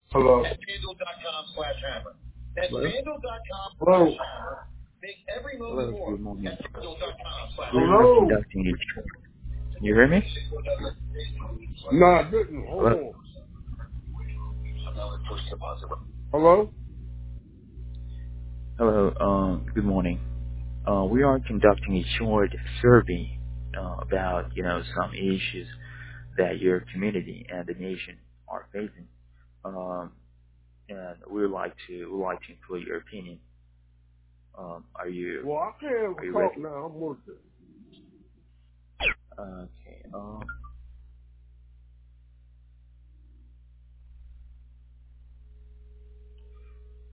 Hello. At FanDuel.com/hammer. That's Hello? Hello. FanDuel.com/hammer. Make every moment Hello, more good morning. at We FanDuel.com/hammer. are Hello. conducting a... Can you hear me? No, I didn't. Hold Hello? on. Hello. Hello, good morning. We are conducting a short survey about, some issues that your community and the nation are facing. And we would like to include your opinion. Are you Well, I can't are you talk ready? now. I'm working. Okay.